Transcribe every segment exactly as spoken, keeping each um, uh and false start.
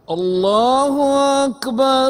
الله أكبر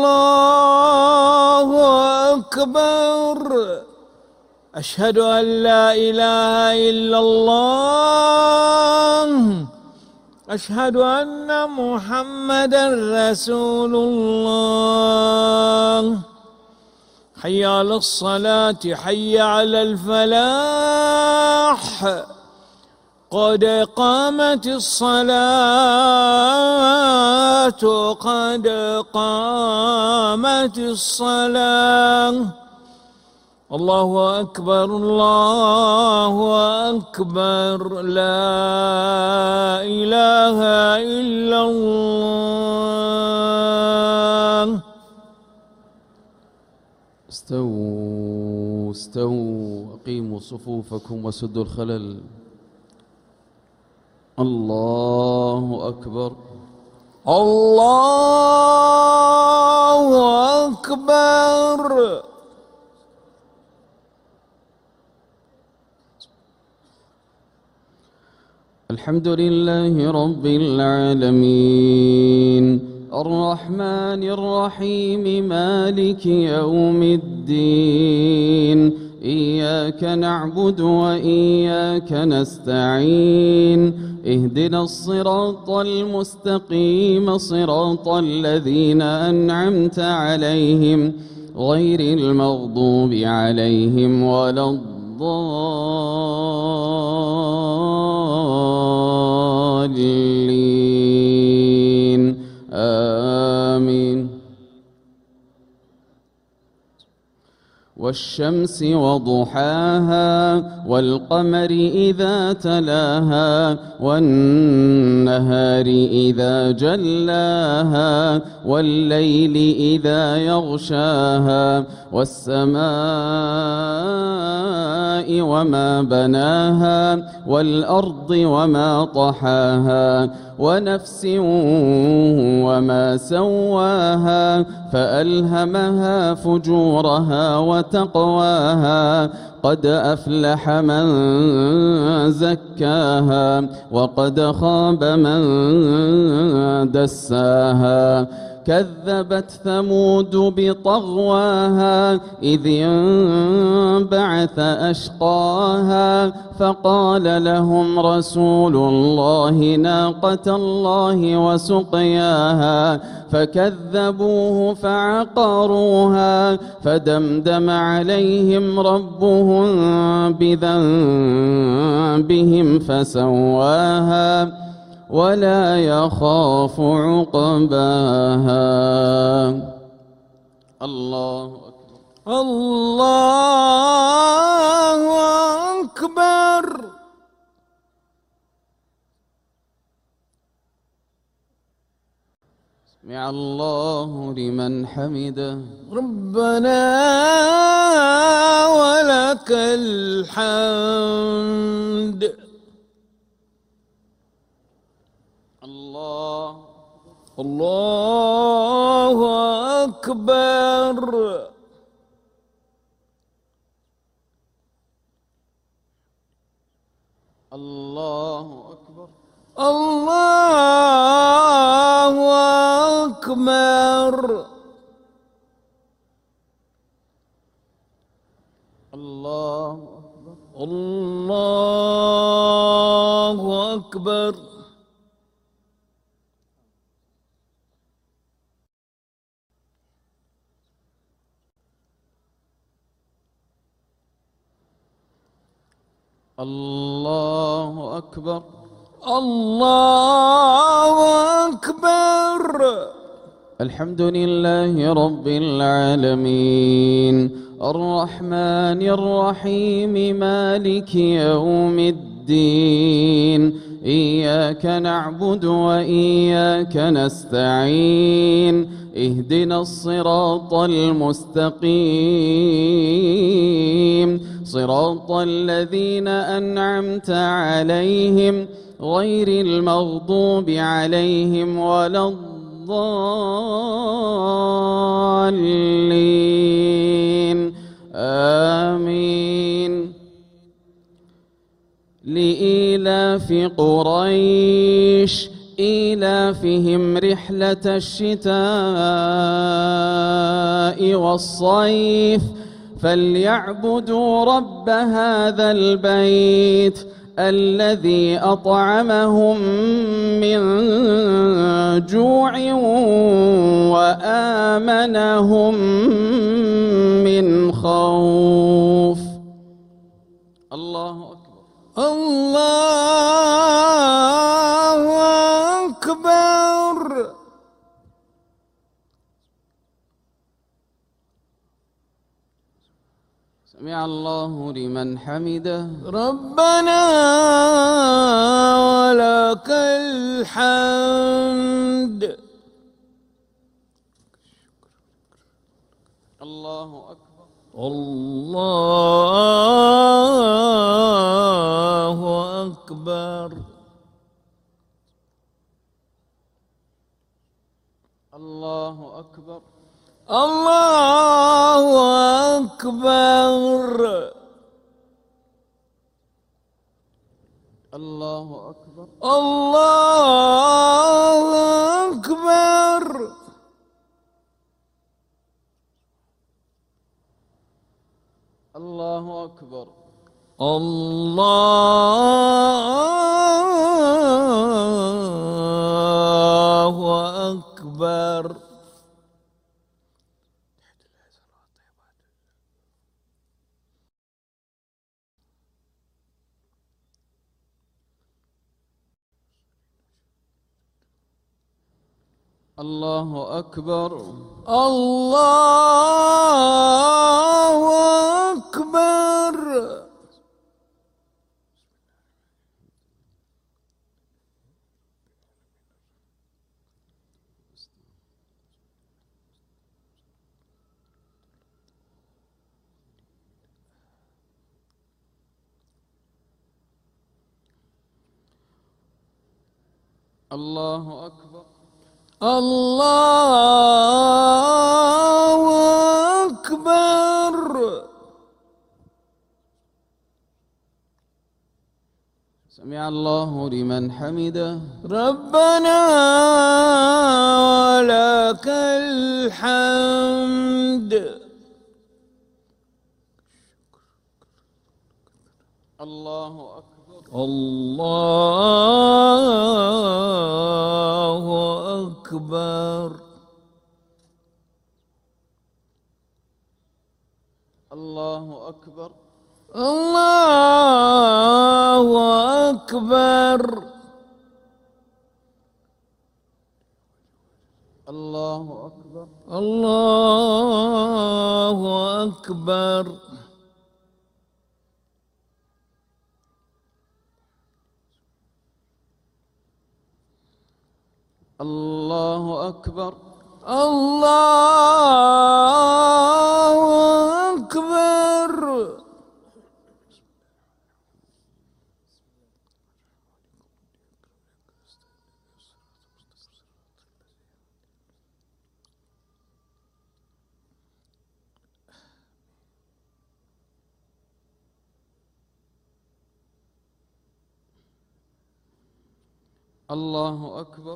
الله أكبر. أشهد أن لا إله إلا الله. أشهد أن محمدا رسول الله. حي على الصلاة حي على الفلاح. قد قامت الصلاة قد قامت الصلاة. الله أكبر الله أكبر. لا إله إلا الله. استووا استووا أقيموا صفوفكم وسدوا الخلل. الله أكبر الله أكبر. الحمد لله رب العالمين الرحمن الرحيم مالك يوم الدين. إياك نعبد وإياك نستعين. اهدنا الصراط المستقيم صراط الذين أنعمت عليهم غير المغضوب عليهم ولا الضالين. آمين. والشمس وضحاها والقمر إذا تلاها والنهار إذا جلاها والليل إذا يغشاها والسماء وما بناها والأرض وما طحاها ونفس وما سواها فألهمها فجورها وتقواها. قد أفلح من زكاها وقد خاب من دساها. كذبت ثمود بطغواها إذ انبعث أشقاها فقال لهم رسول الله ناقة الله وسقياها فكذبوه فعقروها فدمدم عليهم ربهم بذنبهم فسواها ولا يخاف عقباها. الله أكبر الله أكبر. سمع الله لمن حمده. ربنا ولك الحمد. الله الله أكبر. الله أكبر الله أكبر. الله أكبر الله أكبر. الله أكبر الله أكبر. الحمد لله رب العالمين الرحمن الرحيم مالك يوم الدين. إياك نعبد وإياك نستعين. اهدنا الصراط المستقيم صراط الذين أنعمت عليهم غير المغضوب عليهم ولا الضالين. آمين. لإيلاف قريش إيلافهم رحلة الشتاء والصيف فليعبدوا رب هذا البيت الذي أطعمهم من جوع وآمنهم من خوف. الله أكبر. الله أكبر. سمع الله لمن حمده. ربنا ولك الحمد. الله أكبر. الله أكبر. الله أكبر. الله أكبر. الله أكبر. الله أكبر. الله أكبر. الله أكبر. الله أكبر. الله أكبر. الله أكبر. الله أكبر. سمع الله لمن حمده. ربنا ولك الحمد. الله أكبر. الله أكبر. الله أكبر. الله أكبر. الله أكبر. الله أكبر. الله أكبر. الله أكبر. الله أكبر.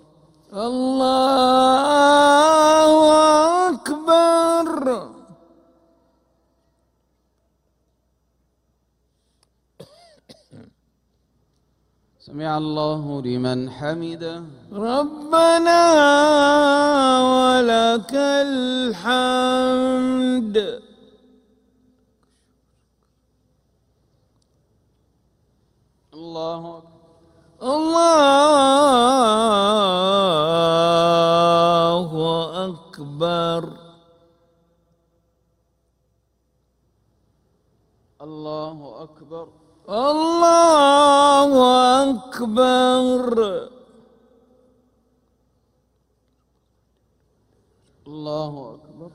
الله أكبر. سمع الله لمن حمده. ربنا ولك الحمد. الله أكبر. الله أكبر. الله أكبر. الله أكبر. الله أكبر.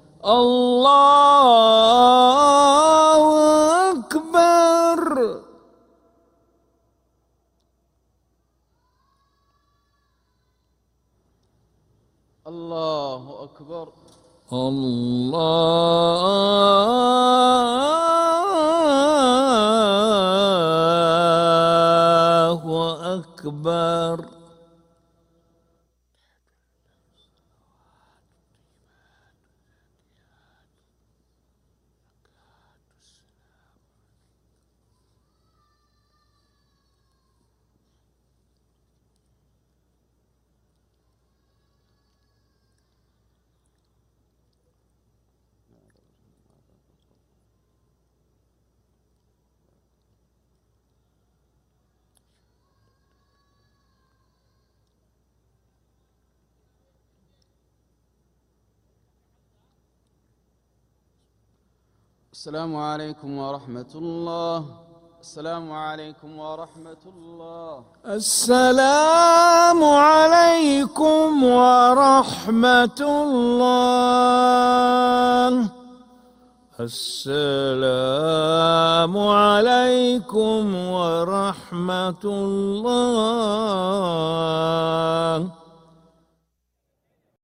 الله أكبر. الله أكبر. الله أكبر. السلام عليكم ورحمة الله. السلام عليكم ورحمة الله. السلام عليكم ورحمة الله. السلام عليكم ورحمة الله.